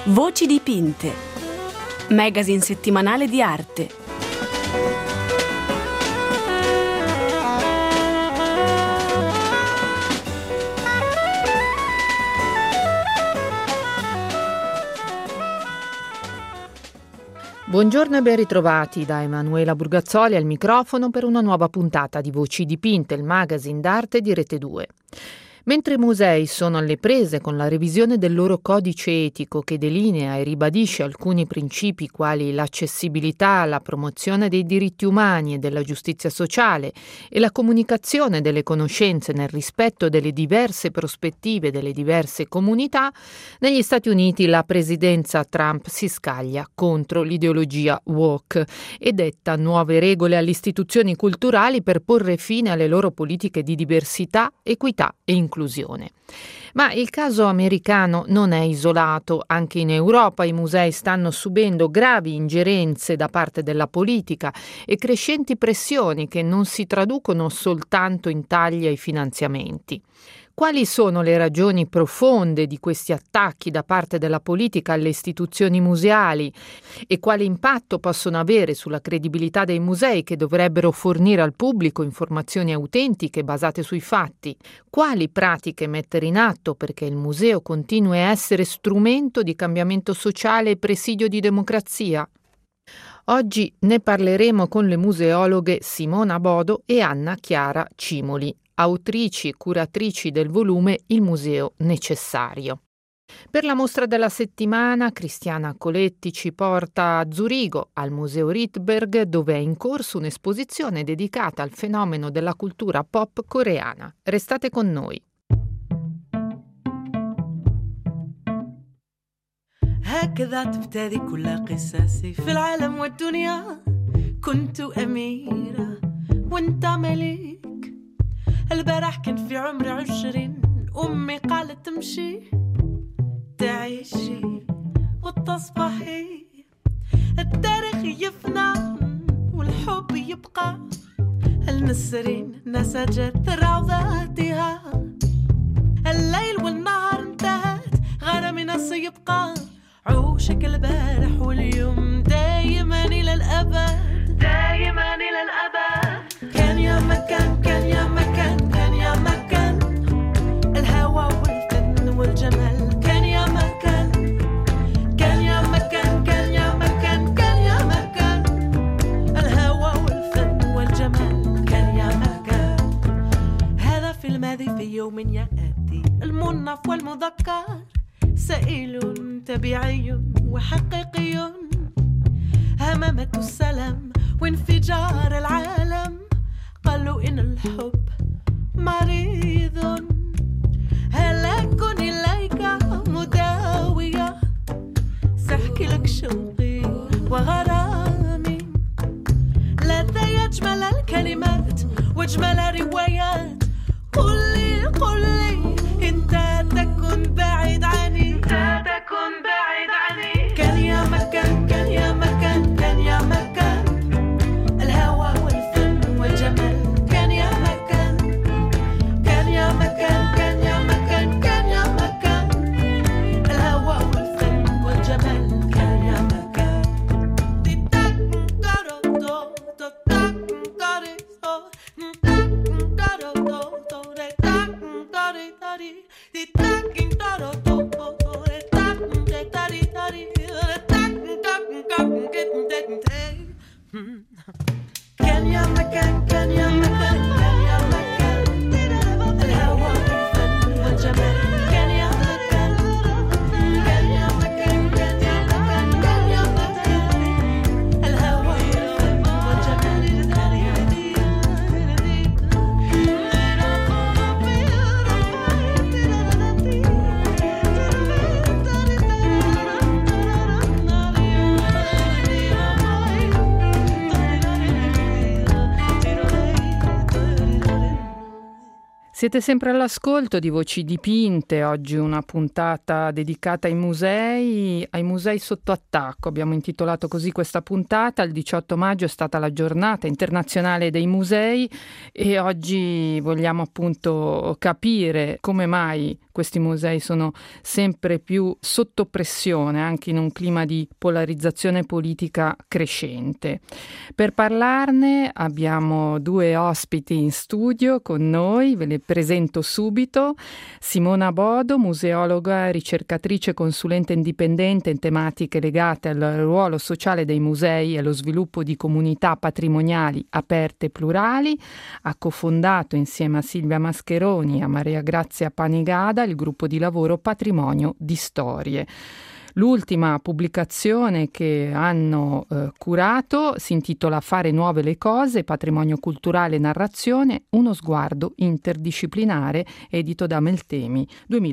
Voci dipinte, magazine settimanale di arte. Buongiorno e ben ritrovati da Emanuela Burgazzoli al microfono per una nuova puntata di Voci dipinte, il magazine d'arte di Rete 2. Mentre i musei sono alle prese con la revisione del loro codice etico che delinea e ribadisce alcuni principi quali l'accessibilità, la promozione dei diritti umani e della giustizia sociale e la comunicazione delle conoscenze nel rispetto delle diverse prospettive delle diverse comunità, negli Stati Uniti la presidenza Trump si scaglia contro l'ideologia woke e detta nuove regole alle istituzioni culturali per porre fine alle loro politiche di diversità, equità e inclusione. Ma il caso americano non è isolato. Anche in Europa i musei stanno subendo gravi ingerenze da parte della politica e crescenti pressioni che non si traducono soltanto in tagli ai finanziamenti. Quali sono le ragioni profonde di questi attacchi da parte della politica alle istituzioni museali e quale impatto possono avere sulla credibilità dei musei che dovrebbero fornire al pubblico informazioni autentiche basate sui fatti? Quali pratiche mettere in atto perché il museo continui a essere strumento di cambiamento sociale e presidio di democrazia? Oggi ne parleremo con le museologhe Simona Bodo e Anna Chiara Cimoli, autrici e curatrici del volume Il Museo Necessario. Per la mostra della settimana, Cristiana Coletti ci porta a Zurigo, al Museo Rydberg, dove è in corso un'esposizione dedicata al fenomeno della cultura pop coreana. Restate con noi. هكذا تبتدي كل قصصي في العالم والدنيا كنت أميرة وانت ملك البارح كان في عمري 20 أمي قالت تمشي تعيشي وتصبحي التاريخ يفنى والحب يبقى النسرين نسجت روضاتها الليل والنهار انتهت غرامي يبقى عوشك البارح واليوم دايما إلى الأبد دايما إلى الأبد كان يا مكان كان يا مكان كان يا مكان الهوى والفن والجمال كان يا مكان كان يا مكان كان يا مكان كان يا مكان الهوى والفن والجمال كان يا مكان هذا في الماضي في يوم يأتي المنف والمذكر سائل طبيعي وحقيقي همامة السلام وانفجار العالم قالوا إن الحب مريض هلاك إليك مداوية سأحكي لك شوقي وغرامي لا يجمل الكلمات واجمل الروايات قل لي انت تكن بعيد عني تكن بعيد عني كان يا مكان كان يا مكان كان يا مكان الهوى والفن والجمال كان يا مكان كان يا مكان كان يا مكان كان يا مكان الهوى والفن والجمال كان يا مكان كان يا مكان كان يا مكان كان يا مكان الهوى والفن والجمال كان يا مكان كان يا مكان كان يا مكان كان يا مكان الهوى والفن والجمال كان يا مكان Siete sempre all'ascolto di Voci Dipinte, oggi una puntata dedicata ai musei sotto attacco. Abbiamo intitolato così questa puntata. Il 18 maggio è stata la giornata internazionale dei musei e oggi vogliamo appunto capire come mai questi musei sono sempre più sotto pressione, anche in un clima di polarizzazione politica crescente. Per parlarne abbiamo due ospiti in studio con noi, ve le presento subito. Simona Bodo, museologa, ricercatrice, consulente indipendente in tematiche legate al ruolo sociale dei musei e allo sviluppo di comunità patrimoniali aperte e plurali. Ha cofondato insieme a Silvia Mascheroni e a Maria Grazia Panigada il gruppo di lavoro Patrimonio di Storie. L'ultima pubblicazione che hanno curato si intitola Fare nuove le cose, patrimonio culturale e narrazione, uno sguardo interdisciplinare, edito da Meltemi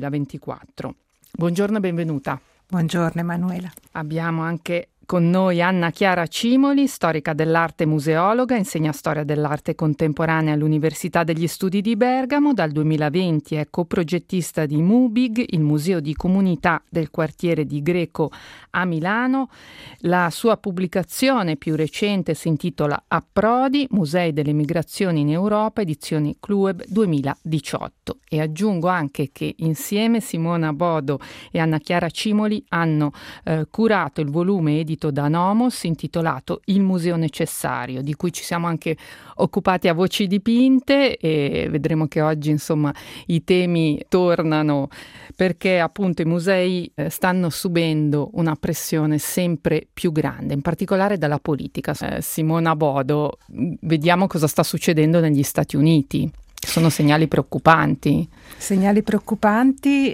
2024. Buongiorno e benvenuta. Buongiorno Emanuela. Abbiamo anche con noi Anna Chiara Cimoli, storica dell'arte e museologa, insegna storia dell'arte contemporanea all'Università degli Studi di Bergamo. Dal 2020 è coprogettista di Mubig, il museo di comunità del quartiere di Greco a Milano. La sua pubblicazione più recente si intitola Approdi, Musei delle migrazioni in Europa, edizioni Clueb 2018. E aggiungo anche che insieme Simona Bodo e Anna Chiara Cimoli hanno curato il volume edito da Nomos intitolato Il Museo Necessario, di cui ci siamo anche occupati a Voci Dipinte e vedremo che oggi insomma i temi tornano perché appunto i musei stanno subendo una pressione sempre più grande, in particolare dalla politica. Simona Bodo, vediamo cosa sta succedendo negli Stati Uniti. Sono segnali preoccupanti. Segnali preoccupanti,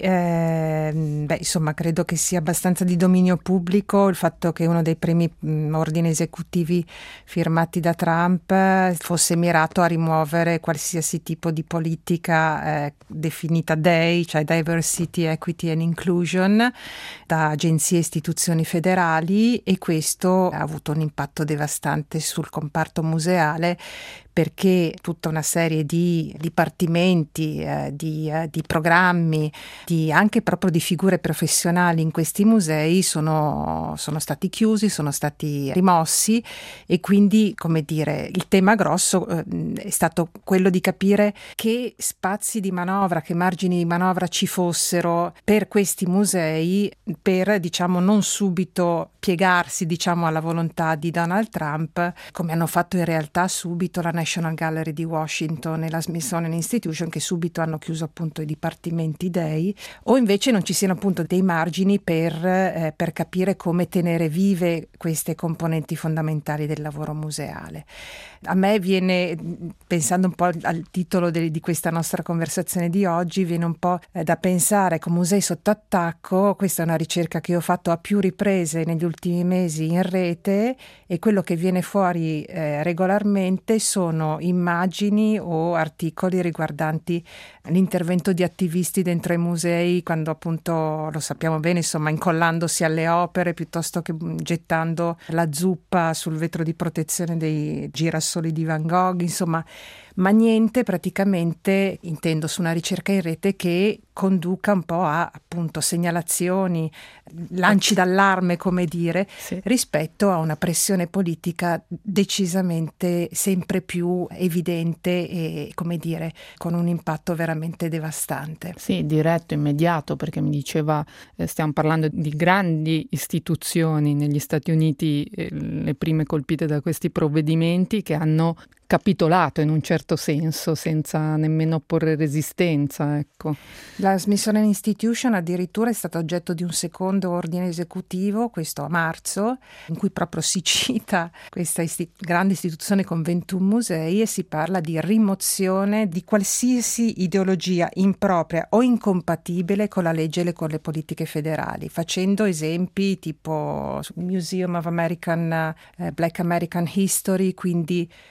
insomma credo che sia abbastanza di dominio pubblico il fatto che uno dei primi ordini esecutivi firmati da Trump fosse mirato a rimuovere qualsiasi tipo di politica definita DEI, cioè Diversity, Equity and Inclusion, da agenzie e istituzioni federali, e questo ha avuto un impatto devastante sul comparto museale, perché tutta una serie di dipartimenti, di programmi, anche proprio di figure professionali in questi musei sono stati chiusi, sono stati rimossi, e quindi, come dire, il tema grosso è stato quello di capire che spazi di manovra, che margini di manovra ci fossero per questi musei per, diciamo, non subito piegarsi, diciamo, alla volontà di Donald Trump, come hanno fatto in realtà subito la National Gallery di Washington e la Smithsonian Institution, che subito hanno chiuso appunto i dipartimenti DEI, o invece non ci siano appunto dei margini per capire come tenere vive queste componenti fondamentali del lavoro museale. A me viene, pensando un po' al titolo di questa nostra conversazione di oggi, viene un po' da pensare con musei sotto attacco. Questa è una ricerca che ho fatto a più riprese negli ultimi mesi in rete, e quello che viene fuori regolarmente sono immagini o articoli riguardanti l'intervento di attivisti dentro i musei, quando appunto, lo sappiamo bene, insomma, incollandosi alle opere piuttosto che gettando la zuppa sul vetro di protezione dei girasoli di Van Gogh, insomma, ma niente praticamente, intendo, su una ricerca in rete che conduca un po' a appunto segnalazioni, lanci d'allarme, come dire, sì, rispetto a una pressione politica decisamente sempre più evidente e, come dire, con un impatto veramente devastante. Sì, diretto, immediato, perché mi diceva, stiamo parlando di grandi istituzioni negli Stati Uniti, le prime colpite da questi provvedimenti, che hanno capitolato in un certo senso, senza nemmeno opporre resistenza, ecco. La Smithsonian Institution addirittura è stata oggetto di un secondo ordine esecutivo, questo a marzo, in cui proprio si cita questa grande istituzione con 21 musei e si parla di rimozione di qualsiasi ideologia impropria o incompatibile con la legge e con le politiche federali, facendo esempi tipo Museum of Black American History, quindi addirittura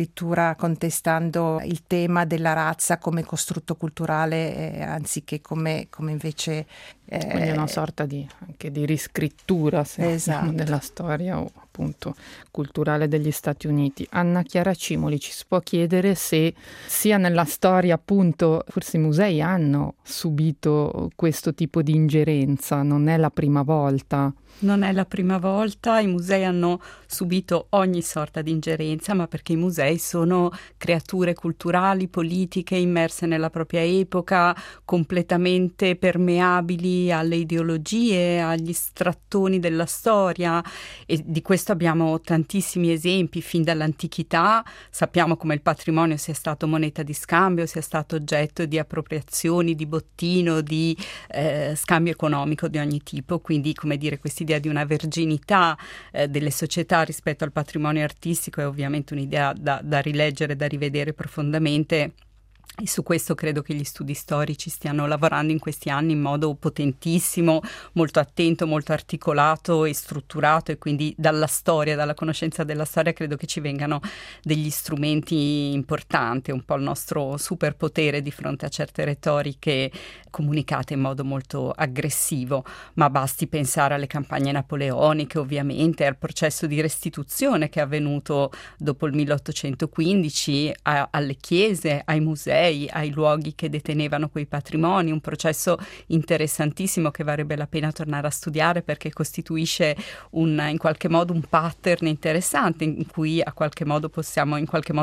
addirittura contestando il tema della razza come costrutto culturale anziché come invece... Quindi è una sorta anche di riscrittura, se Esatto. della storia o appunto culturale degli Stati Uniti. Anna Chiara Cimoli, ci si può chiedere se sia nella storia, appunto, forse i musei hanno subito questo tipo di ingerenza, non è la prima volta. Non è la prima volta, i musei hanno subito ogni sorta di ingerenza, ma perché i musei sono creature culturali, politiche, immerse nella propria epoca, completamente permeabili alle ideologie, agli strattoni della storia, e di questo abbiamo tantissimi esempi fin dall'antichità. Sappiamo come il patrimonio sia stato moneta di scambio, sia stato oggetto di appropriazioni, di bottino, di scambio economico di ogni tipo, quindi come dire questa idea di una verginità delle società rispetto al patrimonio artistico è ovviamente un'idea da rileggere, da rivedere profondamente. E su questo credo che gli studi storici stiano lavorando in questi anni in modo potentissimo, molto attento, molto articolato e strutturato, e quindi dalla storia, dalla conoscenza della storia credo che ci vengano degli strumenti importanti, un po' il nostro superpotere di fronte a certe retoriche comunicate in modo molto aggressivo, ma basti pensare alle campagne napoleoniche, ovviamente, al processo di restituzione che è avvenuto dopo il 1815, alle chiese, ai musei, ai luoghi che detenevano quei patrimoni, un processo interessantissimo che varrebbe la pena tornare a studiare perché costituisce in qualche modo un pattern interessante in cui in qualche modo possiamo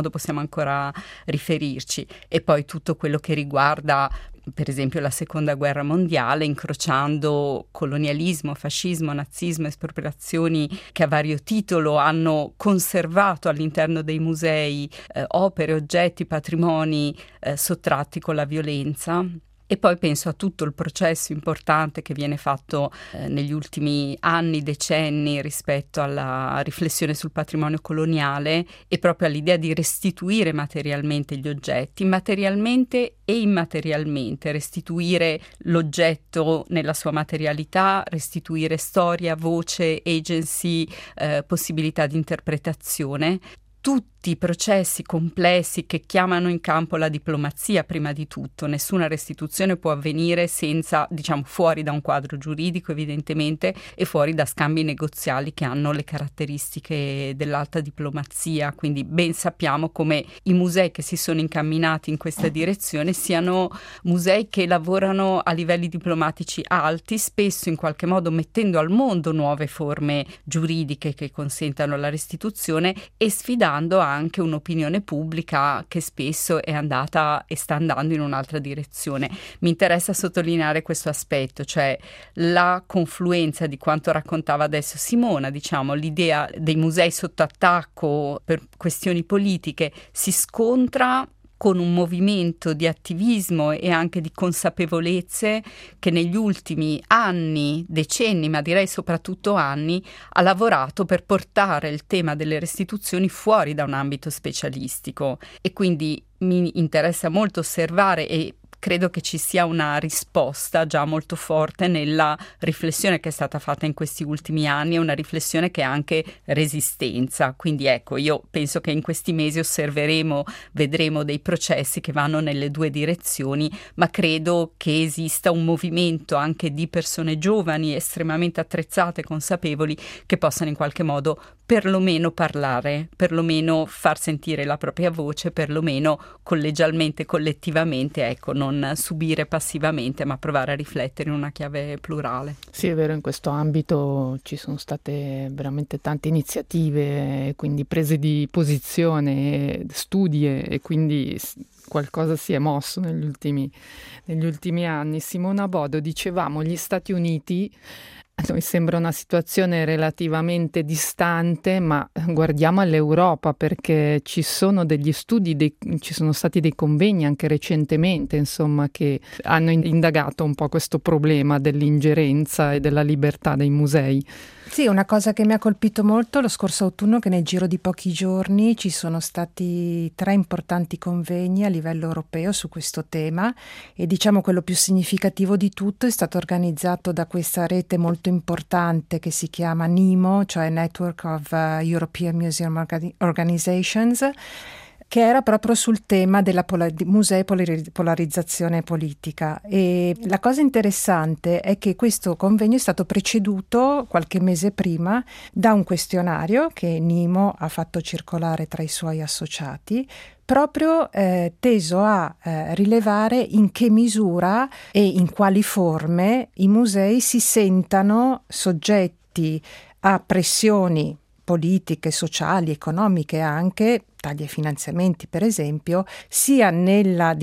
ancora riferirci. E poi tutto quello che riguarda per esempio la seconda guerra mondiale, incrociando colonialismo, fascismo, nazismo, espropriazioni che a vario titolo hanno conservato all'interno dei musei opere, oggetti, patrimoni sottratti con la violenza. E poi penso a tutto il processo importante che viene fatto negli ultimi anni, decenni, rispetto alla riflessione sul patrimonio coloniale e proprio all'idea di restituire materialmente gli oggetti, materialmente e immaterialmente, restituire l'oggetto nella sua materialità, restituire storia, voce, agency, possibilità di interpretazione. Tutti i processi complessi che chiamano in campo la diplomazia prima di tutto. Nessuna restituzione può avvenire senza, fuori da un quadro giuridico evidentemente e fuori da scambi negoziali che hanno le caratteristiche dell'alta diplomazia. Quindi ben sappiamo come i musei che si sono incamminati in questa direzione siano musei che lavorano a livelli diplomatici alti, spesso in qualche modo mettendo al mondo nuove forme giuridiche che consentano la restituzione e sfidando anche un'opinione pubblica che spesso è andata e sta andando in un'altra direzione. Mi interessa sottolineare questo aspetto, cioè la confluenza di quanto raccontava adesso Simona, l'idea dei musei sotto attacco per questioni politiche si scontra con un movimento di attivismo e anche di consapevolezze che negli ultimi anni, decenni, ma direi soprattutto anni, ha lavorato per portare il tema delle restituzioni fuori da un ambito specialistico. E quindi mi interessa molto osservare e credo che ci sia una risposta già molto forte nella riflessione che è stata fatta in questi ultimi anni, è una riflessione che ha anche resistenza. Quindi ecco, io penso che in questi mesi vedremo dei processi che vanno nelle due direzioni, ma credo che esista un movimento anche di persone giovani, estremamente attrezzate, consapevoli, che possano in qualche modo perlomeno parlare, perlomeno far sentire la propria voce, perlomeno collegialmente, collettivamente, ecco, non subire passivamente, ma provare a riflettere in una chiave plurale. Sì, è vero, in questo ambito ci sono state veramente tante iniziative, quindi prese di posizione, studi e quindi qualcosa si è mosso negli ultimi anni. Simona Bodo, dicevamo, gli Stati Uniti, a noi sembra una situazione relativamente distante, ma guardiamo all'Europa perché ci sono degli studi, ci sono stati dei convegni anche recentemente, insomma, che hanno indagato un po' questo problema dell'ingerenza e della libertà dei musei. Sì, una cosa che mi ha colpito molto lo scorso autunno, che nel giro di pochi giorni ci sono stati 3 importanti convegni a livello europeo su questo tema e quello più significativo di tutto è stato organizzato da questa rete molto importante che si chiama NEMO, cioè Network of European Museum Organizations, che era proprio sul tema della musei polarizzazione politica. E la cosa interessante è che questo convegno è stato preceduto qualche mese prima da un questionario che Nimo ha fatto circolare tra i suoi associati, proprio teso a rilevare in che misura e in quali forme i musei si sentano soggetti a pressioni politiche, sociali, economiche anche, tagli ai finanziamenti per esempio, sia nella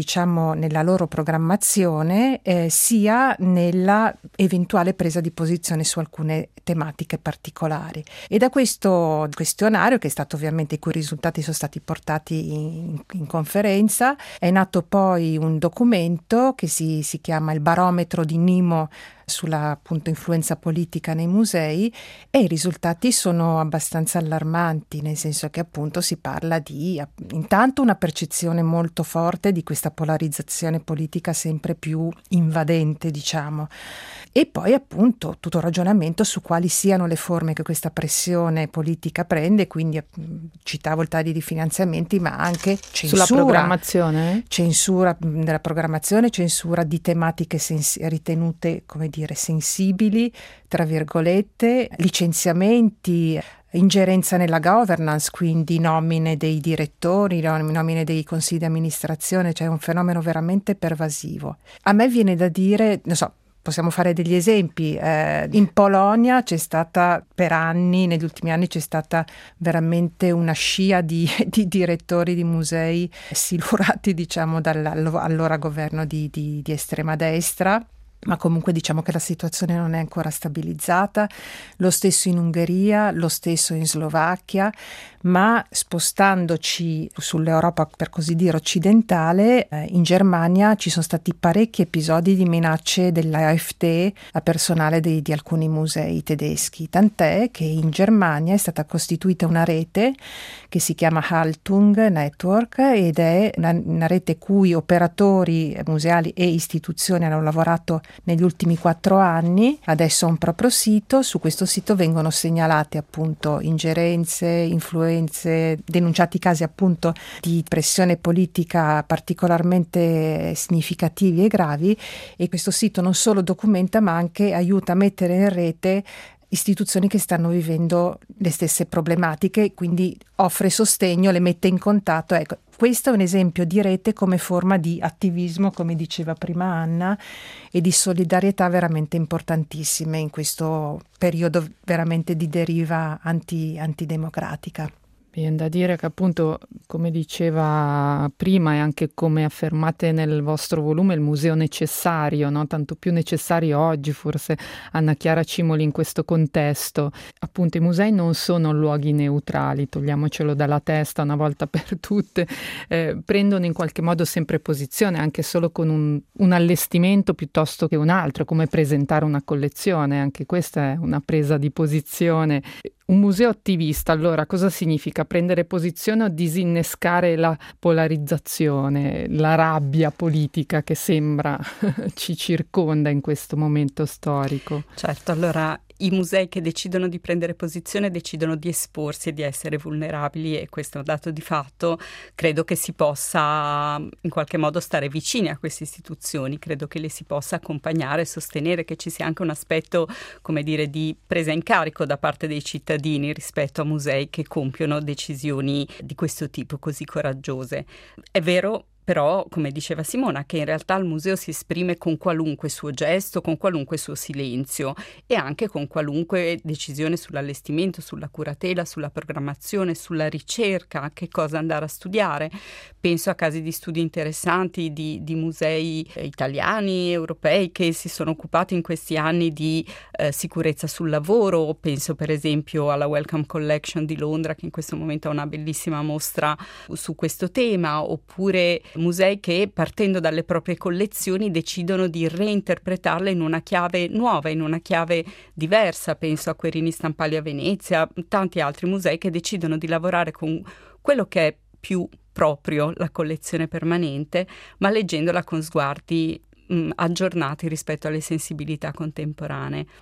loro programmazione sia nella eventuale presa di posizione su alcune tematiche particolari. E da questo questionario, che è stato ovviamente, i cui risultati sono stati portati in conferenza, è nato poi un documento che si chiama il barometro di Nimo sulla appunto influenza politica nei musei, e i risultati sono abbastanza allarmanti, nel senso che appunto si parla di intanto una percezione molto forte di questa polarizzazione politica sempre più invadente, diciamo, e poi appunto tutto un ragionamento su quali siano le forme che questa pressione politica prende, quindi citavo il taglio di finanziamenti, ma anche censura. Sulla programmazione? Censura della programmazione, censura di tematiche ritenute, come dire, sensibili, tra virgolette, licenziamenti, ingerenza nella governance, quindi nomine dei direttori, nomine dei consigli di amministrazione, cioè un fenomeno veramente pervasivo. A me viene da dire, non so, possiamo fare degli esempi. In Polonia c'è stata per anni, negli ultimi anni c'è stata veramente una scia di direttori di musei silurati, diciamo, dall'allora governo di estrema destra. Ma comunque diciamo che la situazione non è ancora stabilizzata, lo stesso in Ungheria, lo stesso in Slovacchia, ma spostandoci sull'Europa per così dire occidentale, in Germania ci sono stati parecchi episodi di minacce dell'AfD a personale di alcuni musei tedeschi, tant'è che in Germania è stata costituita una rete che si chiama Haltung Network, ed è una rete cui operatori museali e istituzioni hanno lavorato negli ultimi 4 anni. Adesso ha un proprio sito, su questo sito vengono segnalate appunto ingerenze, influenze, denunciati casi appunto di pressione politica particolarmente significativi e gravi, e questo sito non solo documenta ma anche aiuta a mettere in rete istituzioni che stanno vivendo le stesse problematiche, quindi offre sostegno, le mette in contatto. Ecco, questo è un esempio di rete come forma di attivismo, come diceva prima Anna, e di solidarietà veramente importantissime in questo periodo veramente di deriva antidemocratica. Viene da dire che appunto, come diceva prima e anche come affermate nel vostro volume, il museo necessario, no? Tanto più necessario oggi forse, Anna Chiara Cimoli, in questo contesto. Appunto i musei non sono luoghi neutrali, togliamocelo dalla testa una volta per tutte, prendono in qualche modo sempre posizione, anche solo con un allestimento piuttosto che un altro, come presentare una collezione, anche questa è una presa di posizione. Un museo attivista, allora, cosa significa? Prendere posizione o disinnescare la polarizzazione, la rabbia politica che sembra ci circonda in questo momento storico? Certo, allora i musei che decidono di prendere posizione decidono di esporsi e di essere vulnerabili, e questo è un dato di fatto. Credo che si possa in qualche modo stare vicini a queste istituzioni, credo che le si possa accompagnare, sostenere, che ci sia anche un aspetto, come dire, di presa in carico da parte dei cittadini rispetto a musei che compiono decisioni di questo tipo così coraggiose. È vero però, come diceva Simona, che in realtà il museo si esprime con qualunque suo gesto, con qualunque suo silenzio, e anche con qualunque decisione sull'allestimento, sulla curatela, sulla programmazione, sulla ricerca, che cosa andare a studiare. Penso a casi di studi interessanti di musei italiani, europei, che si sono occupati in questi anni di sicurezza sul lavoro. Penso per esempio alla Wellcome Collection di Londra, che in questo momento ha una bellissima mostra su questo tema, oppure musei che, partendo dalle proprie collezioni, decidono di reinterpretarle in una chiave nuova, in una chiave diversa. Penso a Querini Stampali a Venezia, tanti altri musei che decidono di lavorare con quello che è più proprio la collezione permanente, ma leggendola con sguardi aggiornati rispetto alle sensibilità contemporanee.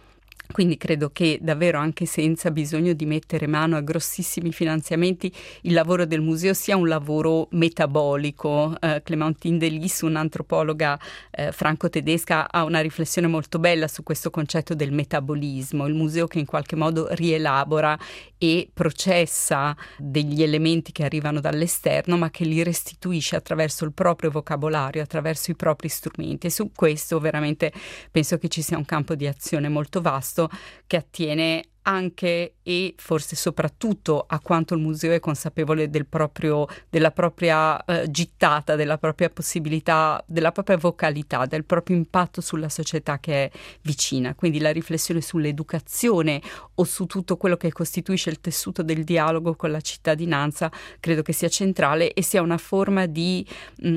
Quindi credo che davvero, anche senza bisogno di mettere mano a grossissimi finanziamenti, il lavoro del museo sia un lavoro metabolico. Clémentine Delis, un'antropologa franco-tedesca, ha una riflessione molto bella su questo concetto del metabolismo, il museo che in qualche modo rielabora e processa degli elementi che arrivano dall'esterno, ma che li restituisce attraverso il proprio vocabolario, attraverso i propri strumenti. E su questo veramente penso che ci sia un campo di azione molto vasto, che attiene anche e forse soprattutto a quanto il museo è consapevole della propria gittata, della propria possibilità, della propria vocalità, del proprio impatto sulla società che è vicina. Quindi la riflessione sull'educazione o su tutto quello che costituisce il tessuto del dialogo con la cittadinanza credo che sia centrale e sia una forma di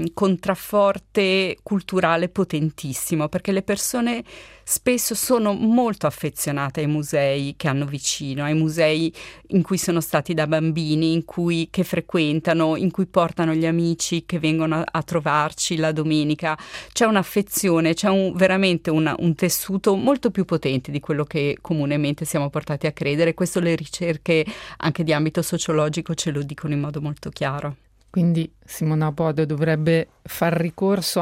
contrafforte culturale potentissimo, perché le persone spesso sono molto affezionate ai musei che hanno vicino, ai musei in cui sono stati da bambini, che frequentano, in cui portano gli amici che vengono a trovarci la domenica. C'è un'affezione, veramente un tessuto molto più potente di quello che comunemente siamo portati a credere. Questo le ricerche anche di ambito sociologico ce lo dicono in modo molto chiaro. Quindi Simona Bodo dovrebbe far ricorso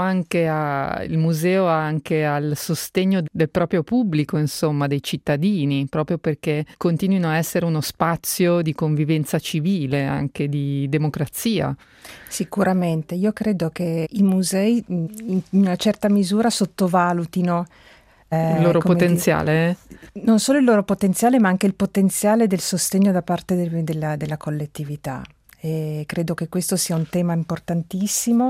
il museo anche al sostegno del proprio pubblico, insomma, dei cittadini, proprio perché continuino a essere uno spazio di convivenza civile, anche di democrazia. Sicuramente, io credo che i musei in una certa misura sottovalutino il loro potenziale? Non solo il loro potenziale, ma anche il potenziale del sostegno da parte della collettività. E credo che questo sia un tema importantissimo.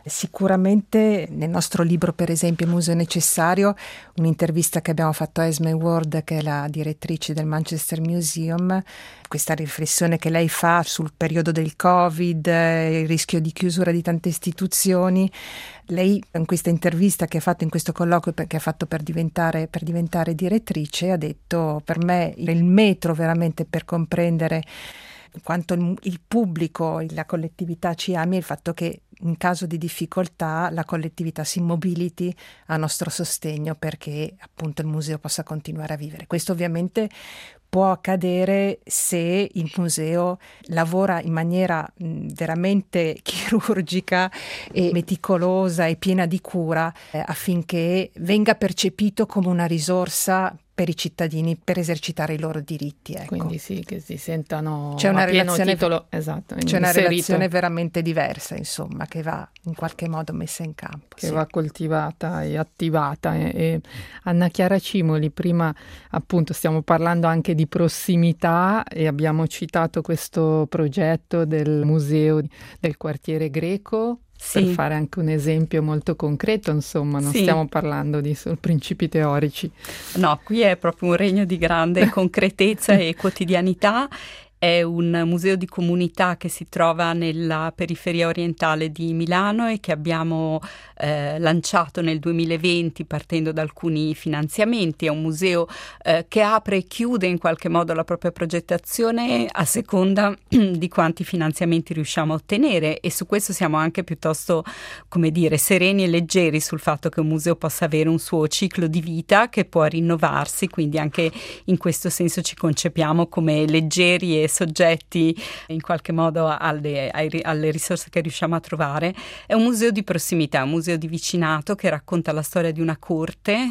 Sicuramente nel nostro libro, per esempio, Il Museo Necessario, un'intervista che abbiamo fatto a Esme Ward, che è la direttrice del Manchester Museum, questa riflessione che lei fa sul periodo del Covid, il rischio di chiusura di tante istituzioni. Lei, in questa intervista che ha fatto, in questo colloquio che ha fatto per diventare direttrice, ha detto: per me il metro veramente per comprendere quanto il pubblico, la collettività ci ami, è il fatto che in caso di difficoltà la collettività si mobiliti a nostro sostegno perché appunto il museo possa continuare a vivere. Questo ovviamente può accadere se il museo lavora in maniera veramente chirurgica e meticolosa e piena di cura affinché venga percepito come una risorsa per i cittadini per esercitare i loro diritti. Ecco. Quindi sì, che si sentano c'è una a pieno relazione, titolo, esatto, c'è una relazione veramente diversa, insomma, che va in qualche modo messa in campo. Che va coltivata e attivata. E Anna Chiara Cimoli, prima appunto stiamo parlando anche di prossimità e abbiamo citato questo progetto del museo del quartiere greco. Sì. Per fare anche un esempio molto concreto, insomma, non stiamo parlando di solo principi teorici. No, qui è proprio un regno di grande concretezza e quotidianità. È un museo di comunità che si trova nella periferia orientale di Milano e che abbiamo lanciato nel 2020 partendo da alcuni finanziamenti. È un museo che apre e chiude in qualche modo la propria progettazione a seconda di quanti finanziamenti riusciamo a ottenere, e su questo siamo anche piuttosto, come dire, sereni e leggeri sul fatto che un museo possa avere un suo ciclo di vita che può rinnovarsi, quindi anche in questo senso ci concepiamo come leggeri e soggetti in qualche modo alle risorse che riusciamo a trovare. È un museo di prossimità, un museo di vicinato che racconta la storia di una corte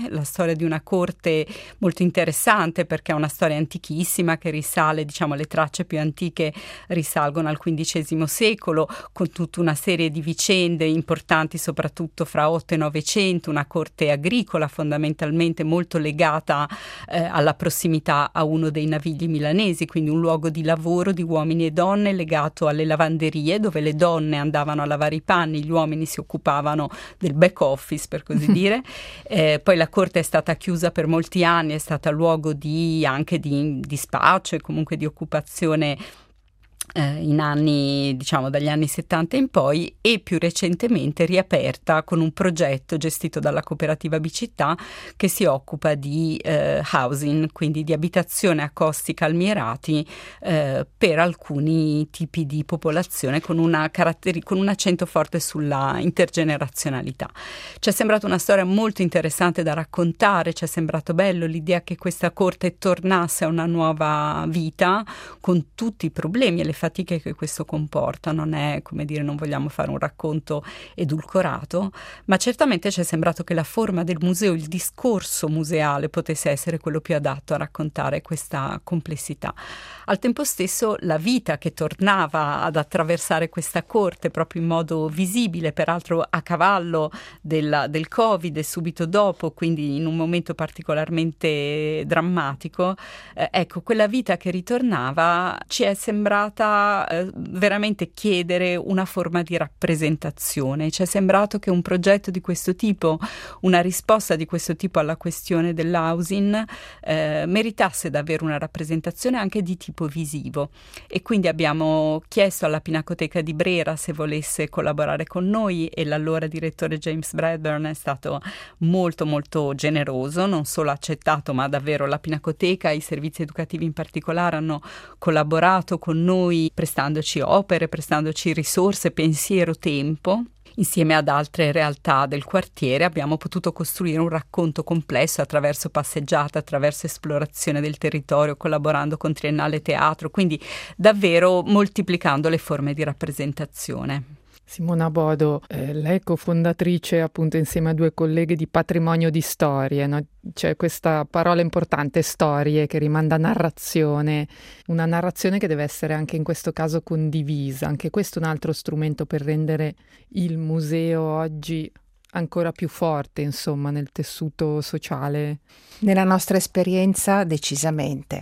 molto interessante perché è una storia antichissima che risale, diciamo, le tracce più antiche risalgono al XV secolo, con tutta una serie di vicende importanti soprattutto fra 8 e 900, una corte agricola fondamentalmente molto legata alla prossimità a uno dei navigli milanesi, quindi un luogo di lavoro di uomini e donne legato alle lavanderie dove le donne andavano a lavare i panni, gli uomini si occupavano del back office, per così dire. Poi la corte è stata chiusa per molti anni, è stata luogo anche di spaccio e comunque di occupazione in anni, diciamo dagli anni 70 in poi, e più recentemente riaperta con un progetto gestito dalla cooperativa Bicittà che si occupa di housing, quindi di abitazione a costi calmierati per alcuni tipi di popolazione con un accento forte sulla intergenerazionalità. Ci è sembrata una storia molto interessante da raccontare, ci è sembrato bello l'idea che questa corte tornasse a una nuova vita con tutti i problemi e le fatiche che questo comporta. Non è, come dire, non vogliamo fare un racconto edulcorato, ma certamente ci è sembrato che la forma del museo, il discorso museale potesse essere quello più adatto a raccontare questa complessità. Al tempo stesso la vita che tornava ad attraversare questa corte proprio in modo visibile, peraltro a cavallo del Covid e subito dopo, quindi in un momento particolarmente drammatico, ecco, quella vita che ritornava ci è sembrata veramente chiedere una forma di rappresentazione. Ci è sembrato che un progetto di questo tipo, una risposta di questo tipo alla questione dell'housing meritasse davvero una rappresentazione anche di tipo visivo, e quindi abbiamo chiesto alla Pinacoteca di Brera se volesse collaborare con noi, e l'allora direttore James Bradburn è stato molto molto generoso, non solo accettato, ma davvero la Pinacoteca e i servizi educativi in particolare hanno collaborato con noi prestandoci opere, prestandoci risorse, pensiero, tempo. Insieme ad altre realtà del quartiere abbiamo potuto costruire un racconto complesso attraverso passeggiate, attraverso esplorazione del territorio, collaborando con Triennale Teatro, quindi davvero moltiplicando le forme di rappresentazione. Simona Bodo, lei è cofondatrice appunto insieme a due colleghe di Patrimonio di Storie, no? C'è questa parola importante, storie, che rimanda a narrazione, una narrazione che deve essere anche in questo caso condivisa. Anche questo è un altro strumento per rendere il museo oggi ancora più forte, insomma, nel tessuto sociale. Nella nostra esperienza decisamente,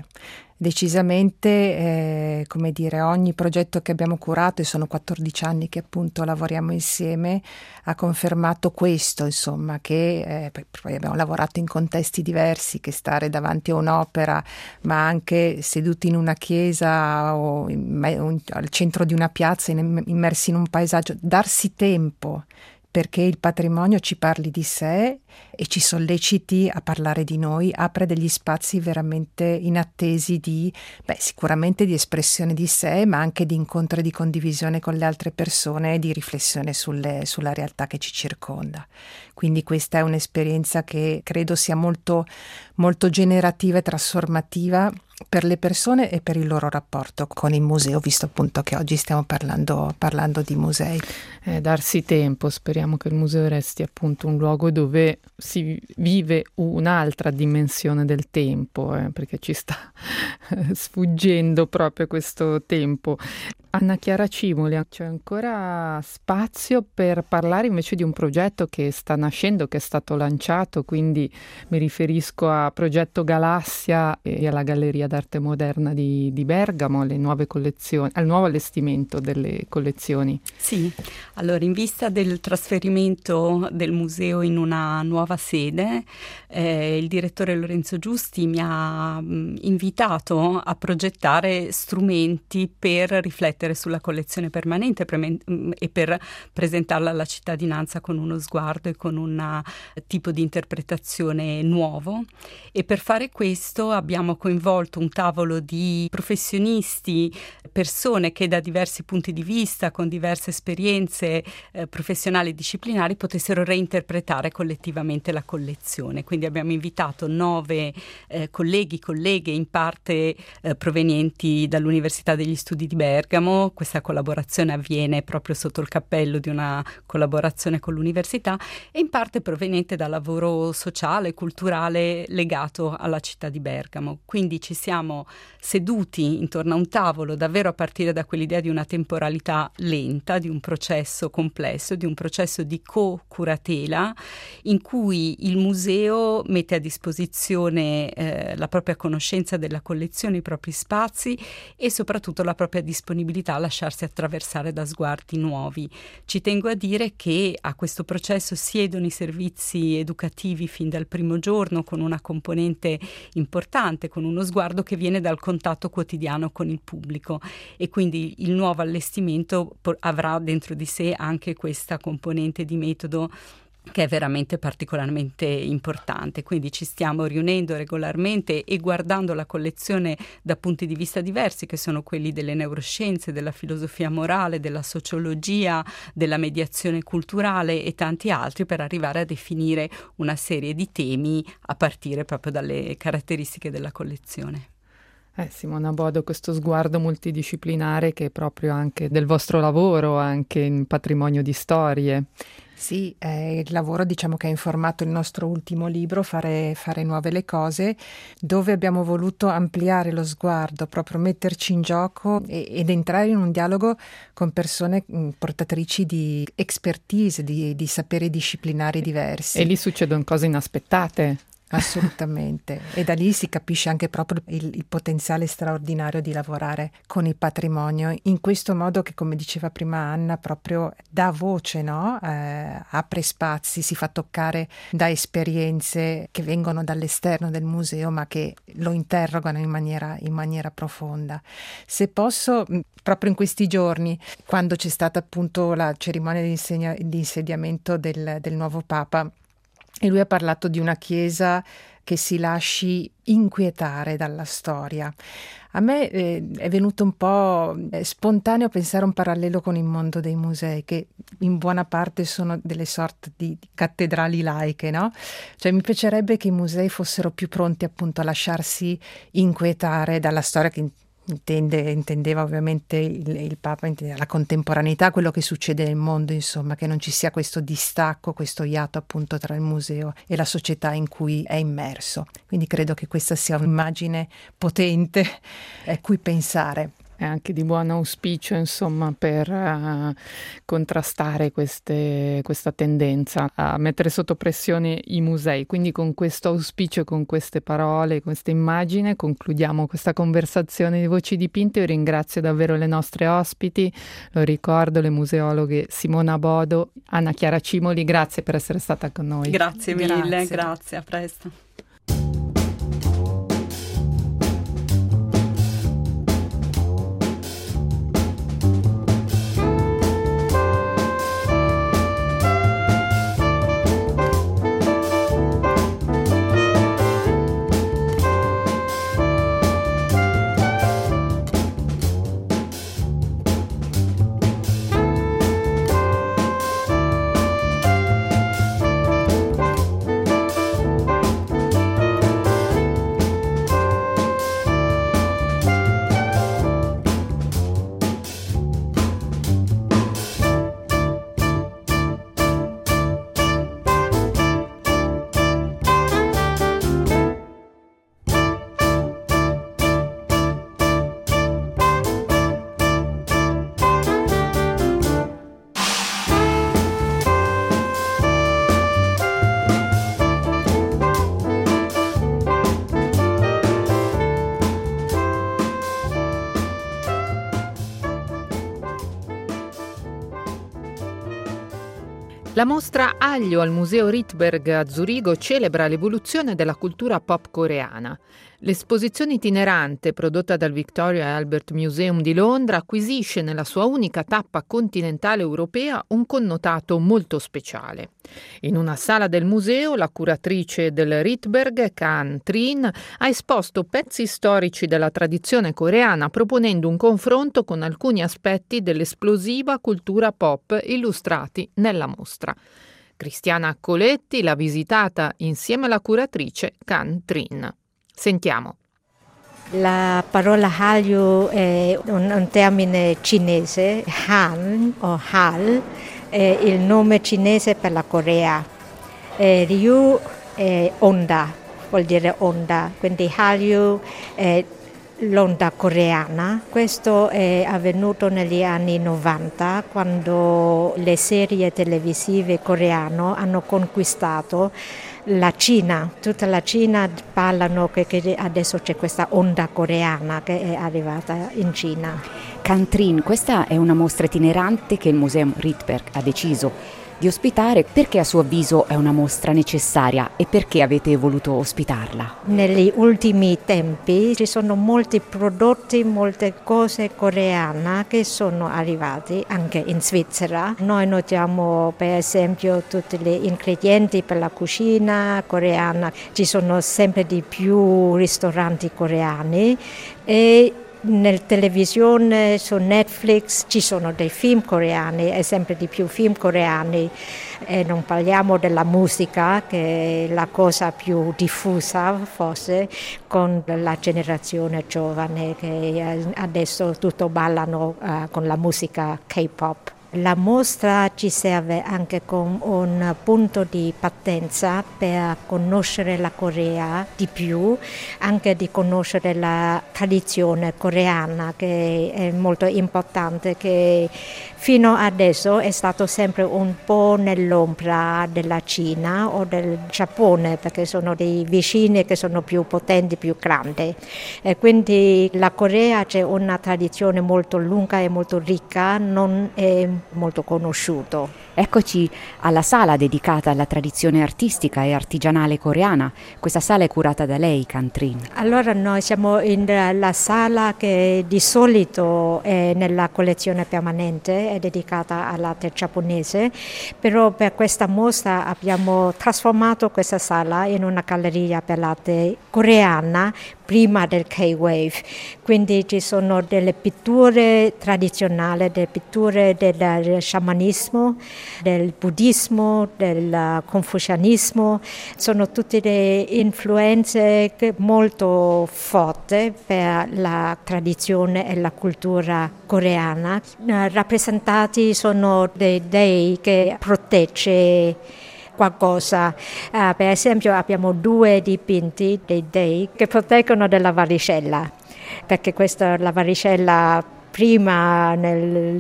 come dire, ogni progetto che abbiamo curato, e sono 14 anni che appunto lavoriamo insieme, ha confermato questo, insomma, che poi abbiamo lavorato in contesti diversi, che stare davanti a un'opera, ma anche seduti in una chiesa o al centro di una piazza, immersi in un paesaggio, darsi tempo perché il patrimonio ci parli di sé e ci solleciti a parlare di noi, apre degli spazi veramente inattesi sicuramente di espressione di sé, ma anche di incontro e di condivisione con le altre persone e di riflessione sulla realtà che ci circonda. Quindi questa è un'esperienza che credo sia molto, molto generativa e trasformativa per le persone e per il loro rapporto con il museo, visto appunto che oggi stiamo parlando di musei. Darsi tempo, speriamo che il museo resti appunto un luogo dove si vive un'altra dimensione del tempo, perché ci sta sfuggendo proprio questo tempo. Anna Chiara Cimoli, c'è ancora spazio per parlare invece di un progetto che sta nascendo, che è stato lanciato, quindi mi riferisco a Progetto Galassia e alla Galleria d'Arte Moderna di Bergamo, alle nuove collezioni, al nuovo allestimento delle collezioni. Sì, allora in vista del trasferimento del museo in una nuova sede, il direttore Lorenzo Giusti mi ha invitato a progettare strumenti per riflettere sulla collezione permanente e per presentarla alla cittadinanza con uno sguardo e con un tipo di interpretazione nuovo, e per fare questo abbiamo coinvolto un tavolo di professionisti, persone che da diversi punti di vista, con diverse esperienze professionali e disciplinari, potessero reinterpretare collettivamente la collezione. Quindi abbiamo invitato 9 colleghi, colleghe, in parte provenienti dall'Università degli Studi di Bergamo. Questa collaborazione avviene proprio sotto il cappello di una collaborazione con l'università, e in parte proveniente dal lavoro sociale e culturale legato alla città di Bergamo. Quindi ci siamo seduti intorno a un tavolo davvero a partire da quell'idea di una temporalità lenta, di un processo complesso, di un processo di co-curatela in cui il museo mette a disposizione la propria conoscenza della collezione, i propri spazi e soprattutto la propria disponibilità possibilità a lasciarsi attraversare da sguardi nuovi. Ci tengo a dire che a questo processo siedono i servizi educativi fin dal primo giorno, con una componente importante, con uno sguardo che viene dal contatto quotidiano con il pubblico, e quindi il nuovo allestimento avrà dentro di sé anche questa componente di metodo che è veramente particolarmente importante. Quindi ci stiamo riunendo regolarmente e guardando la collezione da punti di vista diversi, che sono quelli delle neuroscienze, della filosofia morale, della sociologia, della mediazione culturale e tanti altri, per arrivare a definire una serie di temi a partire proprio dalle caratteristiche della collezione. Simona Bodo, questo sguardo multidisciplinare che è proprio anche del vostro lavoro, anche in patrimonio di storie. Sì, il lavoro diciamo che ha informato il nostro ultimo libro, Fare nuove le cose, dove abbiamo voluto ampliare lo sguardo, proprio metterci in gioco ed entrare in un dialogo con persone portatrici di expertise, di saperi disciplinari diversi. E lì succedono cose inaspettate. Assolutamente, e da lì si capisce anche proprio il potenziale straordinario di lavorare con il patrimonio in questo modo che, come diceva prima Anna, proprio dà voce, no? Apre spazi, si fa toccare da esperienze che vengono dall'esterno del museo ma che lo interrogano in maniera profonda. Se posso, proprio in questi giorni, quando c'è stata appunto la cerimonia di insediamento del nuovo Papa, e lui ha parlato di una chiesa che si lasci inquietare dalla storia. A me è venuto un po' spontaneo pensare un parallelo con il mondo dei musei, che in buona parte sono delle sorte di cattedrali laiche, no? Cioè mi piacerebbe che i musei fossero più pronti appunto a lasciarsi inquietare dalla storia, che intendeva ovviamente il Papa, intendeva la contemporaneità, quello che succede nel mondo, insomma, che non ci sia questo distacco, questo iato appunto tra il museo e la società in cui è immerso. Quindi credo che questa sia un'immagine potente a cui pensare. È anche di buon auspicio, insomma, per contrastare questa tendenza a mettere sotto pressione i musei. Quindi con questo auspicio, con queste parole, questa immagine, concludiamo questa conversazione di Voci Dipinte. Io ringrazio davvero le nostre ospiti, lo ricordo, le museologhe Simona Bodo, Anna Chiara Cimoli, grazie per essere stata con noi. Grazie mille, grazie, a presto. La mostra Aglio al Museo Rydberg a Zurigo celebra l'evoluzione della cultura pop coreana. L'esposizione itinerante prodotta dal Victoria Albert Museum di Londra acquisisce nella sua unica tappa continentale europea un connotato molto speciale. In una sala del museo, la curatrice del Rydberg, Kang Trin, ha esposto pezzi storici della tradizione coreana, proponendo un confronto con alcuni aspetti dell'esplosiva cultura pop illustrati nella mostra. Cristiana Coletti l'ha visitata insieme alla curatrice Kang Trin. Sentiamo. La parola Hallyu è un termine cinese, Han o Hal, è il nome cinese per la Corea. Ryu è onda, vuol dire onda, quindi Hallyu è l'onda coreana. Questo è avvenuto negli anni 90, quando le serie televisive coreane hanno conquistato la Cina. Tutta la Cina parlano che adesso c'è questa onda coreana che è arrivata in Cina. Cantrin, questa è una mostra itinerante che il Museum Rydberg ha deciso di ospitare. Perché a suo avviso è una mostra necessaria e perché avete voluto ospitarla? Negli ultimi tempi ci sono molti prodotti, molte cose coreane che sono arrivati anche in Svizzera. Noi notiamo per esempio tutti gli ingredienti per la cucina coreana, ci sono sempre di più ristoranti coreani e nella televisione, su Netflix ci sono dei film coreani e sempre di più film coreani, e non parliamo della musica che è la cosa più diffusa forse con la generazione giovane che adesso tutto ballano con la musica K-pop. La mostra ci serve anche come un punto di partenza per conoscere la Corea di più, anche di conoscere la tradizione coreana che è molto importante, che fino adesso è stato sempre un po' nell'ombra della Cina o del Giappone, perché sono dei vicini che sono più potenti, più grandi. E quindi la Corea c'è una tradizione molto lunga e molto ricca, non è molto conosciuto. Eccoci alla sala dedicata alla tradizione artistica e artigianale coreana. Questa sala è curata da lei, Cantrin. Allora noi siamo nella sala che di solito è nella collezione permanente, è dedicata all'arte giapponese, però per questa mostra abbiamo trasformato questa sala in una galleria per l'arte coreana prima del K-Wave, quindi ci sono delle pitture tradizionali, delle pitture del sciamanismo, del buddismo, del confucianismo, sono tutte le influenze molto forti per la tradizione e la cultura coreana. Rappresentati sono dei dei che protegge qualcosa. Per esempio abbiamo 2 dipinti dei dei che proteggono dalla varicella, perché la varicella prima nel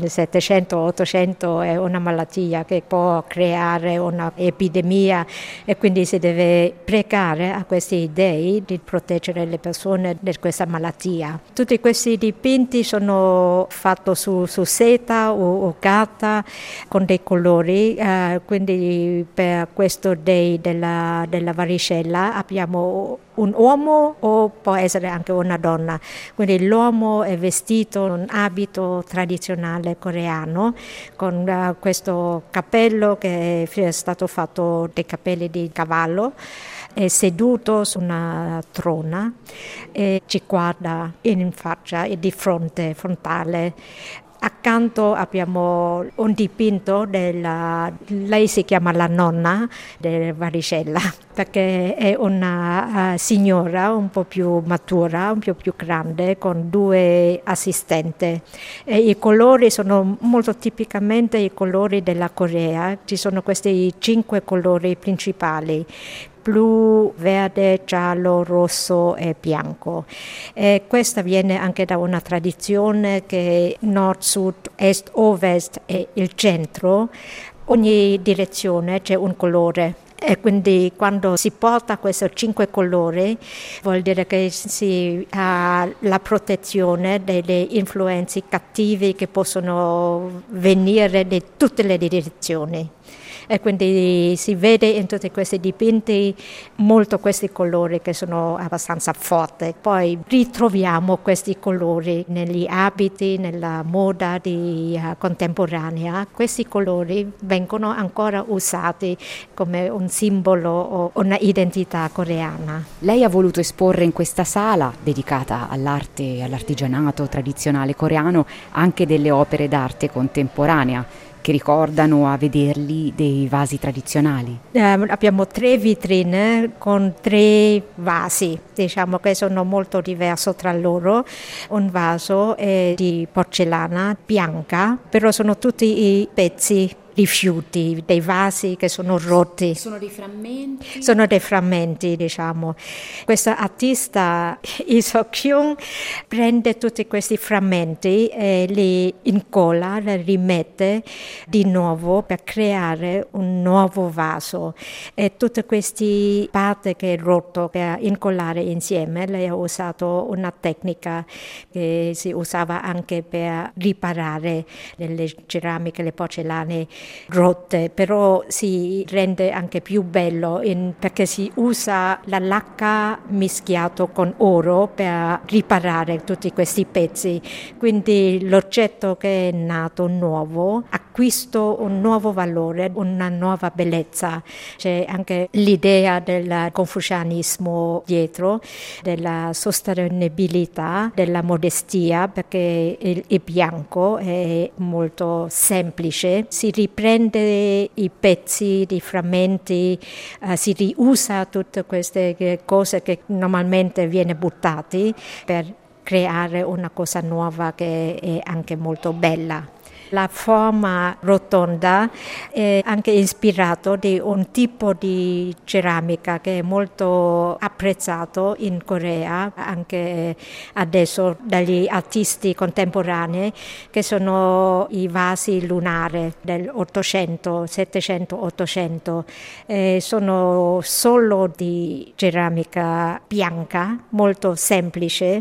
700-800 è una malattia che può creare un'epidemia e quindi si deve pregare a questi dei di proteggere le persone da questa malattia. Tutti questi dipinti sono fatti su seta o carta con dei colori, quindi per questo dei della varicella abbiamo un uomo o può essere anche una donna, quindi l'uomo è vestito in un abito tradizionale coreano con questo cappello che è stato fatto dei capelli di cavallo, è seduto su una trona e ci guarda in faccia e di fronte, frontale. Accanto abbiamo un dipinto lei si chiama la nonna della varicella, perché è una signora un po' più matura, un po' più grande, con 2 assistenti. E i colori sono molto tipicamente i colori della Corea, ci sono questi 5 colori principali: blu, verde, giallo, rosso e bianco. E questa viene anche da una tradizione che nord, sud, est, ovest e il centro, ogni direzione c'è un colore. E quindi quando si porta questi 5 colori vuol dire che si ha la protezione delle influenze cattive che possono venire da tutte le direzioni. E quindi si vede in tutti questi dipinti molto questi colori che sono abbastanza forti. Poi ritroviamo questi colori negli abiti, nella moda contemporanea. Questi colori vengono ancora usati come un simbolo o una identità coreana. Lei ha voluto esporre in questa sala, dedicata all'arte e all'artigianato tradizionale coreano, anche delle opere d'arte contemporanea che ricordano a vederli dei vasi tradizionali. Abbiamo 3 vetrine con 3 vasi, diciamo che sono molto diversi tra loro. Un vaso è di porcellana bianca, però sono tutti i pezzi rifiuti, dei vasi che sono rotti. Sono dei frammenti? Sono dei frammenti, diciamo. Questo artista, Lee Seok-kyung, prende tutti questi frammenti e li incolla, li rimette di nuovo per creare un nuovo vaso. E tutte queste parti che è rotto per incollare insieme, lei ha usato una tecnica che si usava anche per riparare le ceramiche, le porcellane rotte, però si rende anche più bello perché si usa la lacca mischiato con oro per riparare tutti questi pezzi. Quindi l'oggetto che è nato nuovo acquista un nuovo valore, una nuova bellezza. C'è anche l'idea del confucianismo dietro, della sostenibilità, della modestia, perché il bianco è molto semplice. Si riprende i pezzi, i frammenti, si riusa tutte queste cose che normalmente viene buttati per creare una cosa nuova che è anche molto bella. La forma rotonda è anche ispirato di un tipo di ceramica che è molto apprezzato in Corea, anche adesso dagli artisti contemporanei, che sono i vasi lunari del 800, 700, 800. Sono solo di ceramica bianca, molto semplice,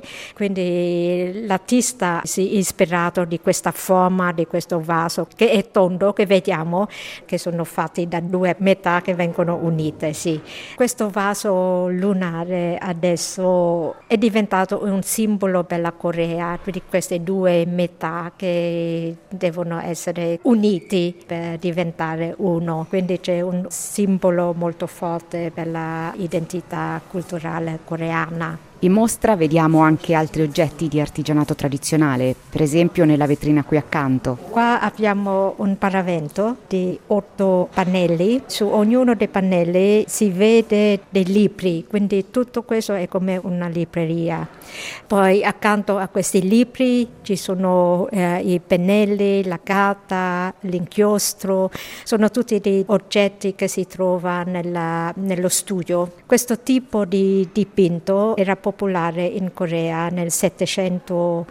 quindi l'artista si è ispirato di questa forma, di questo vaso che è tondo, che vediamo che sono fatti da due metà che vengono unite. Sì. Questo vaso lunare adesso è diventato un simbolo per la Corea, di queste due metà che devono essere uniti per diventare uno. Quindi c'è un simbolo molto forte per l'identità culturale coreana. In mostra vediamo anche altri oggetti di artigianato tradizionale, per esempio nella vetrina qui accanto. Qua abbiamo un paravento di 8 pannelli, su ognuno dei pannelli si vede dei libri, quindi tutto questo è come una libreria. Poi accanto a questi libri ci sono i pennelli, la carta, l'inchiostro, sono tutti dei oggetti che si trova nello studio. Questo tipo di dipinto era popolare in Corea nel 700,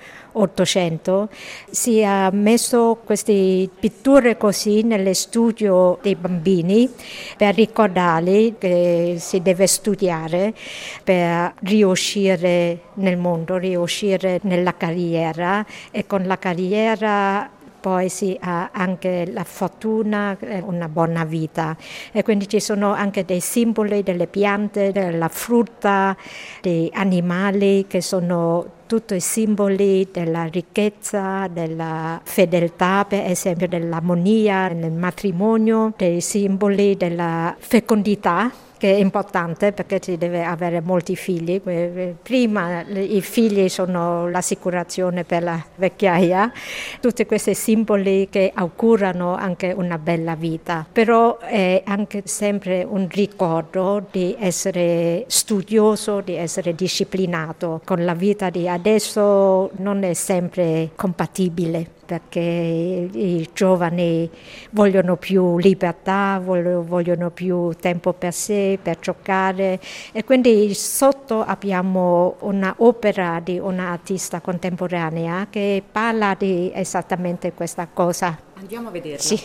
800. Si è messo queste pitture così nelle studio dei bambini per ricordarli che si deve studiare per riuscire nel mondo, riuscire nella carriera, e con la carriera poi si ha anche la fortuna e una buona vita. E quindi ci sono anche dei simboli delle piante, della frutta, dei animali che sono tutti i simboli della ricchezza, della fedeltà, per esempio dell'armonia nel matrimonio, dei simboli della fecondità, che è importante perché si deve avere molti figli. Prima i figli sono l'assicurazione per la vecchiaia, tutti questi simboli che augurano anche una bella vita, però è anche sempre un ricordo di essere studioso, di essere disciplinato. Con la vita di adesso non è sempre compatibile, perché i giovani vogliono più libertà, vogliono più tempo per sé, per giocare, e quindi sotto abbiamo un'opera di un'artista contemporanea che parla di esattamente questa cosa. Andiamo a vederla. Sì.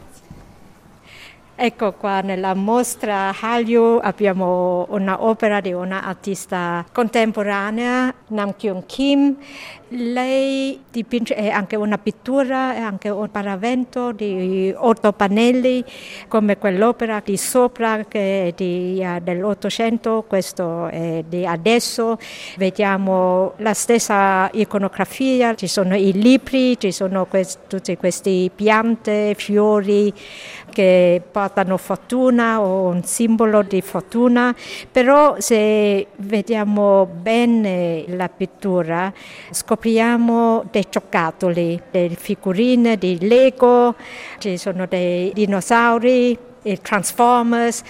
Ecco qua nella mostra Hallyu abbiamo un'opera di un'artista contemporanea, Nam Kyung Kim. Lei dipinge anche una pittura, anche un paravento di 8 pannelli, come quell'opera di sopra che è dell'800, questo è di adesso. Vediamo la stessa iconografia, ci sono i libri, ci sono tutte queste piante, fiori che portano fortuna o un simbolo di fortuna, però se vediamo bene la pittura scopriamo dei giocattoli, delle figurine di Lego, ci sono dei dinosauri, i Transformers,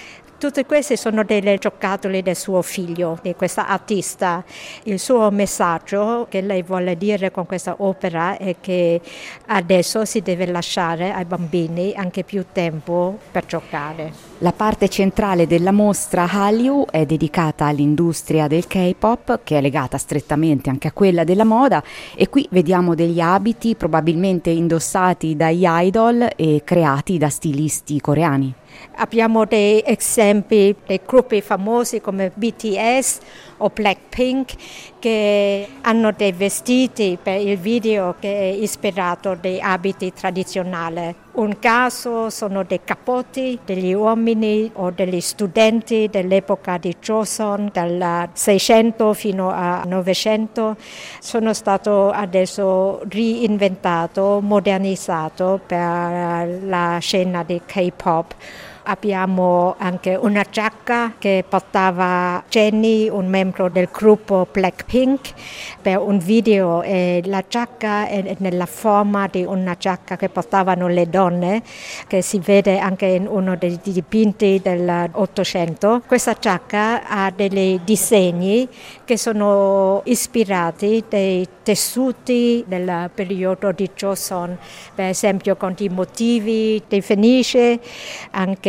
Tutte queste sono delle giocattoli del suo figlio, di questa artista. Il suo messaggio che lei vuole dire con questa opera è che adesso si deve lasciare ai bambini anche più tempo per giocare. La parte centrale della mostra Hallyu è dedicata all'industria del K-pop, che è legata strettamente anche a quella della moda, e qui vediamo degli abiti probabilmente indossati dagli idol e creati da stilisti coreani. Abbiamo dei esempi dei gruppi famosi come BTS o Blackpink che hanno dei vestiti per il video che è ispirato dai abiti tradizionali. Un caso sono dei capotti degli uomini o degli studenti dell'epoca di Joseon, dal 600 fino al 900. Sono stato adesso reinventato, modernizzato per la scena di K-pop. Abbiamo anche una giacca che portava Jennie, un membro del gruppo Blackpink, per un video, e la giacca è nella forma di una giacca che portavano le donne, che si vede anche in uno dei dipinti dell'Ottocento. Questa giacca ha dei disegni che sono ispirati dai tessuti del periodo di Joseon, per esempio con i motivi dei Fenici, anche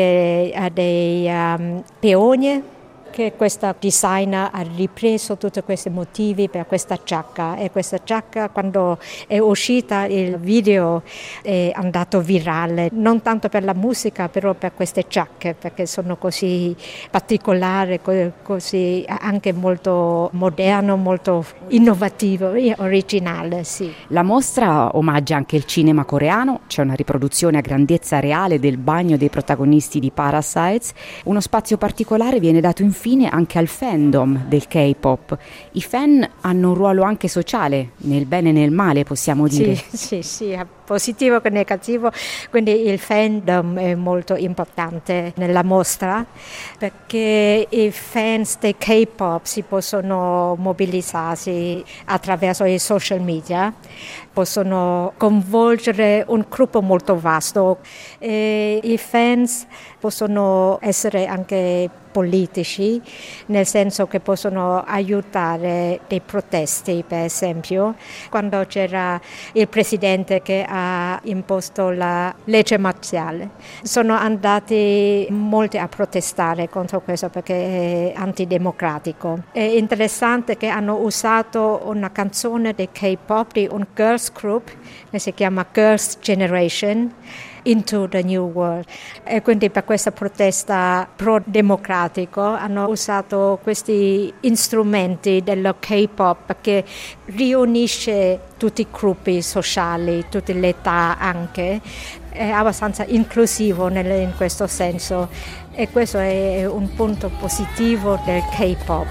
dei peonie, che questa designer ha ripreso tutti questi motivi per questa giacca, e questa giacca, quando è uscita il video, è andato virale, non tanto per la musica, però per queste giacche, perché sono così particolari, così anche molto moderno, molto innovativo e originale. Sì. La mostra omaggia anche il cinema coreano, c'è una riproduzione a grandezza reale del bagno dei protagonisti di Parasites. Uno spazio particolare viene dato infine anche al fandom del K-pop. I fan hanno un ruolo anche sociale, nel bene e nel male, possiamo dire. Sì, positivo che negativo, quindi il fandom è molto importante nella mostra, perché i fans dei K-pop si possono mobilizzarsi attraverso i social media, possono coinvolgere un gruppo molto vasto, e i fans possono essere anche politici, nel senso che possono aiutare dei protesti, per esempio. Quando c'era il presidente che ha imposto la legge marziale, sono andati molti a protestare contro questo perché è antidemocratico. È interessante che hanno usato una canzone di K-pop di un girls group che si chiama Girls' Generation, Into the New World, e quindi per questa protesta pro-democratico hanno usato questi strumenti dello K-pop, perché riunisce tutti i gruppi sociali, tutte le età anche, è abbastanza inclusivo in questo senso, e questo è un punto positivo del K-pop.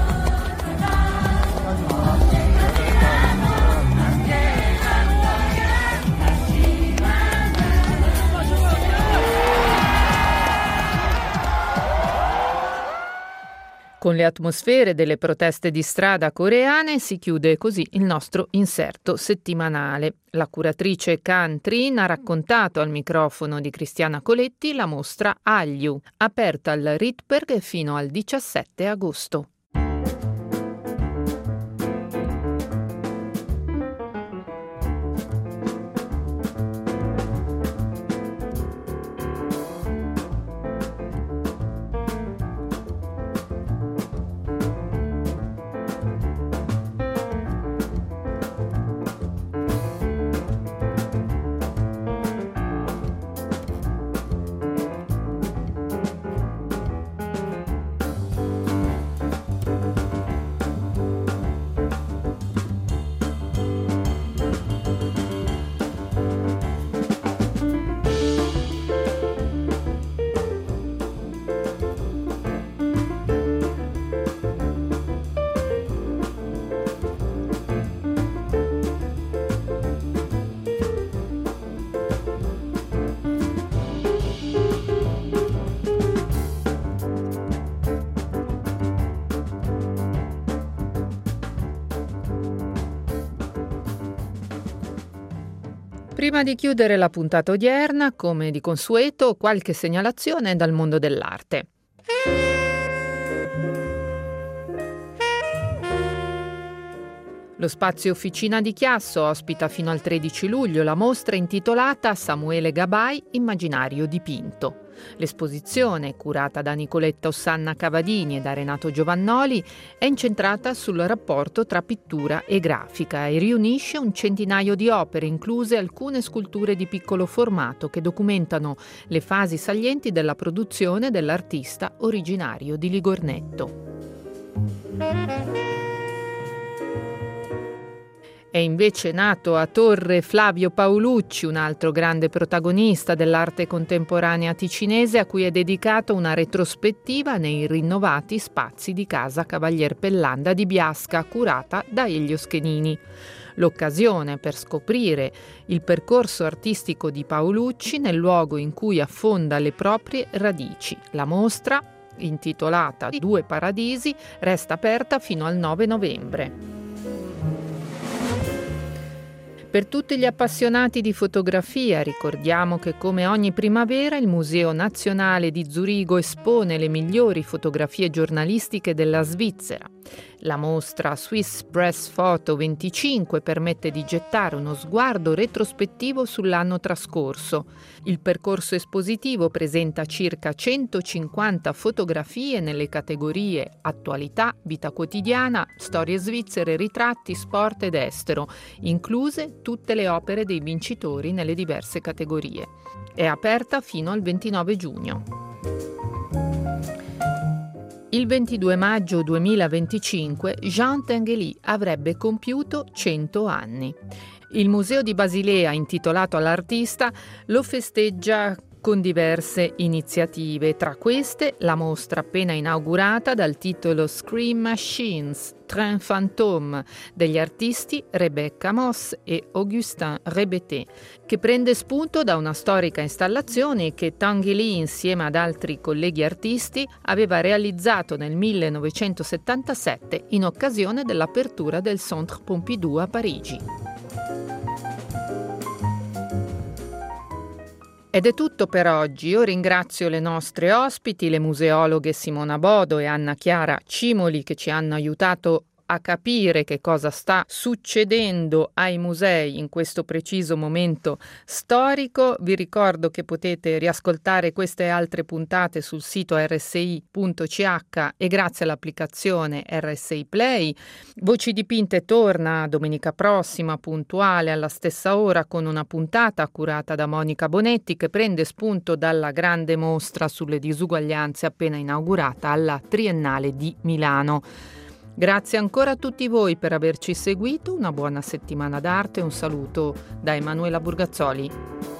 Con le atmosfere delle proteste di strada coreane si chiude così il nostro inserto settimanale. La curatrice Can Trin ha raccontato al microfono di Cristiana Coletti la mostra Hallyu, aperta al Rittberg fino al 17 agosto. Prima di chiudere la puntata odierna, come di consueto, qualche segnalazione dal mondo dell'arte. Lo spazio Officina di Chiasso ospita fino al 13 luglio la mostra intitolata Samuele Gabai, Immaginario dipinto. L'esposizione, curata da Nicoletta Ossanna Cavadini e da Renato Giovannoli, è incentrata sul rapporto tra pittura e grafica e riunisce un centinaio di opere, incluse alcune sculture di piccolo formato che documentano le fasi salienti della produzione dell'artista originario di Ligornetto. È invece nato a Torre Flavio Paolucci, un altro grande protagonista dell'arte contemporanea ticinese, a cui è dedicato una retrospettiva nei rinnovati spazi di Casa Cavalier Pellanda di Biasca, curata da Elio Schenini. L'occasione per scoprire il percorso artistico di Paolucci nel luogo in cui affonda le proprie radici. La mostra, intitolata Due Paradisi, resta aperta fino al 9 novembre. Per tutti gli appassionati di fotografia, ricordiamo che come ogni primavera il Museo Nazionale di Zurigo espone le migliori fotografie giornalistiche della Svizzera. La mostra Swiss Press Photo 25 permette di gettare uno sguardo retrospettivo sull'anno trascorso. Il percorso espositivo presenta circa 150 fotografie nelle categorie attualità, vita quotidiana, storie svizzere, ritratti, sport ed estero, incluse tutte le opere dei vincitori nelle diverse categorie. È aperta fino al 29 giugno. Il 22 maggio 2025 Jean Tinguely avrebbe compiuto 100 anni. Il Museo di Basilea, intitolato all'artista, lo festeggia con diverse iniziative, tra queste la mostra appena inaugurata dal titolo Scream Machines, Train Fantôme degli artisti Rebecca Moss e Augustin Rebeté, che prende spunto da una storica installazione che Tinguely insieme ad altri colleghi artisti aveva realizzato nel 1977 in occasione dell'apertura del Centre Pompidou a Parigi. Ed è tutto per oggi. Io ringrazio le nostre ospiti, le museologhe Simona Bodo e Anna Chiara Cimoli, che ci hanno aiutato a capire che cosa sta succedendo ai musei in questo preciso momento storico. Vi ricordo che potete riascoltare queste e altre puntate sul sito rsi.ch e grazie all'applicazione RSI Play. Voci dipinte torna domenica prossima puntuale alla stessa ora con una puntata curata da Monica Bonetti che prende spunto dalla grande mostra sulle disuguaglianze appena inaugurata alla Triennale di Milano. Grazie ancora a tutti voi per averci seguito, una buona settimana d'arte e un saluto da Emanuela Burgazzoli.